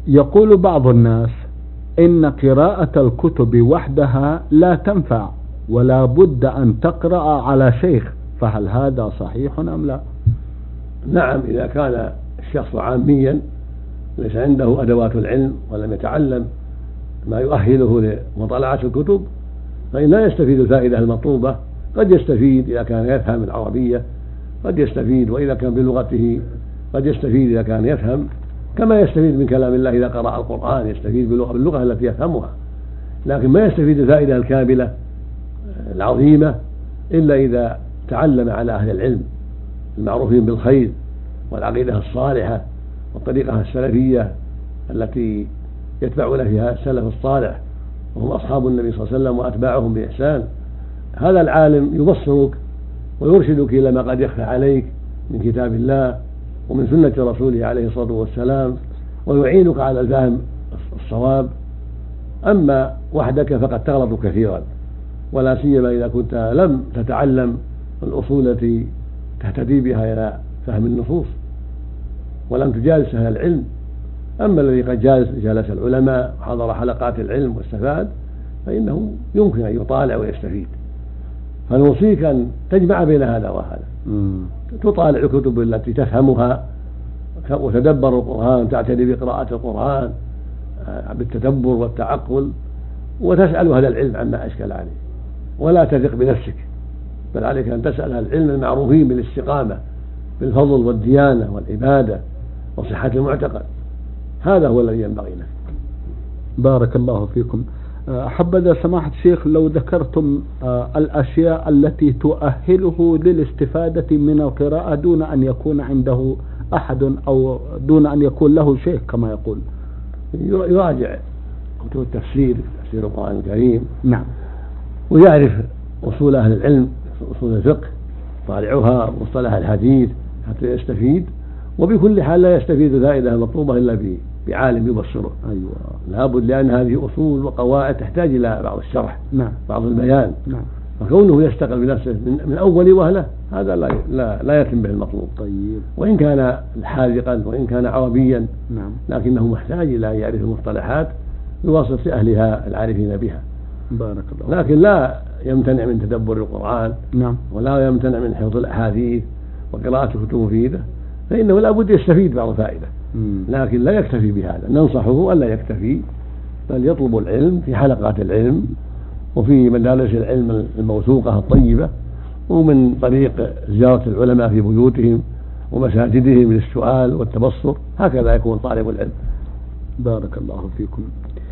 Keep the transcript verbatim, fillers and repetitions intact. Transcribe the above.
يقول بعض الناس إن قراءة الكتب وحدها لا تنفع ولا بد أن تقرأ على شيخ، فهل هذا صحيح أم لا؟ نعم، إذا كان الشخص عاميا ليس عنده أدوات العلم ولم يتعلم ما يؤهله لمطالعة الكتب فإن لا يستفيد الفائدة المطلوبة. قد يستفيد إذا كان يفهم العربية، قد يستفيد وإذا كان بلغته، قد يستفيد إذا كان يفهم، كما يستفيد من كلام الله إذا قرأ القرآن يستفيد باللغة, باللغة التي يفهمها، لكن ما يستفيد الفائدة الكاملة العظيمة إلا إذا تعلم على أهل العلم المعروفين بالخير والعقيدة الصالحة والطريقة السلفية التي يتبعون فيها السلف الصالح وهم أصحاب النبي صلى الله عليه وسلم وأتباعهم بإحسان. هذا العالم يبصرك ويرشدك إلى ما قد يخفى عليك من كتاب الله ومن سنة رسوله عليه الصلاة والسلام ويعينك على الفهم الصواب. أما وحدك فقد تغلط كثيرا، ولا سيما إذا كنت لم تتعلم الأصول التي تهتدي بها إلى فهم النصوص ولم تجالس أهل العلم. أما الذي قد جالس جالس العلماء وحضر حلقات العلم واستفاد فإنه يمكن أن يطالع ويستفيد. فنوصيك أن تجمع بين هذا وهذا، تطالع الكتب التي تفهمها وتدبر القرآن، تعتني بقراءة القرآن بالتدبر والتعقل، وتسأل أهل العلم عما أشكل عليه، ولا تثق بنفسك، بل عليك أن تسأل أهل العلم المعروفين بالاستقامة بالفضل والديانة والعبادة وصحة المعتقد. هذا هو الذي ينبغي لك. بارك الله فيكم. حبذا سماحة الشيخ لو ذكرتم الأشياء التي تؤهله للاستفادة من القراءة دون أن يكون عنده أحد أو دون أن يكون له شيخ كما يقول. يراجع كتب التفسير، تفسير القرآن الكريم، نعم، ويعرف أصول أهل العلم، أصول الفقه طالعها، مصطلح الحديث حتى يستفيد. وبكل حال لا يستفيد الفائدة المطلوبة إلا بعالم يبصره. أيوة، لابد، لأن هذه أصول وقواعد تحتاج إلى بعض الشرح، نعم، بعض البيان، نعم. فكونه يشتغل بنفسه من أول وهلة هذا لا لا, لا يتم به المطلوب. طيب. وإن كان حاذقا وإن كان عربيا، نعم، لكنه محتاج إلى أن يعرف المصطلحات بواسطة أهلها العارفين بها. بارك الله. لكن لا يمتنع من تدبر القرآن، نعم، ولا يمتنع من حفظ الأحاديث وقراءة كتب مفيدة، فإنه لا بد يستفيد بعض فائدة، لكن لا يكتفي بهذا. ننصحه ألا يكتفي، بل يطلب العلم في حلقات العلم وفي مدارس العلم الموثوقة الطيبة، ومن طريق زيارة العلماء في بيوتهم ومساجدهم للسؤال والتبصر. هكذا يكون طالب العلم. بارك الله فيكم.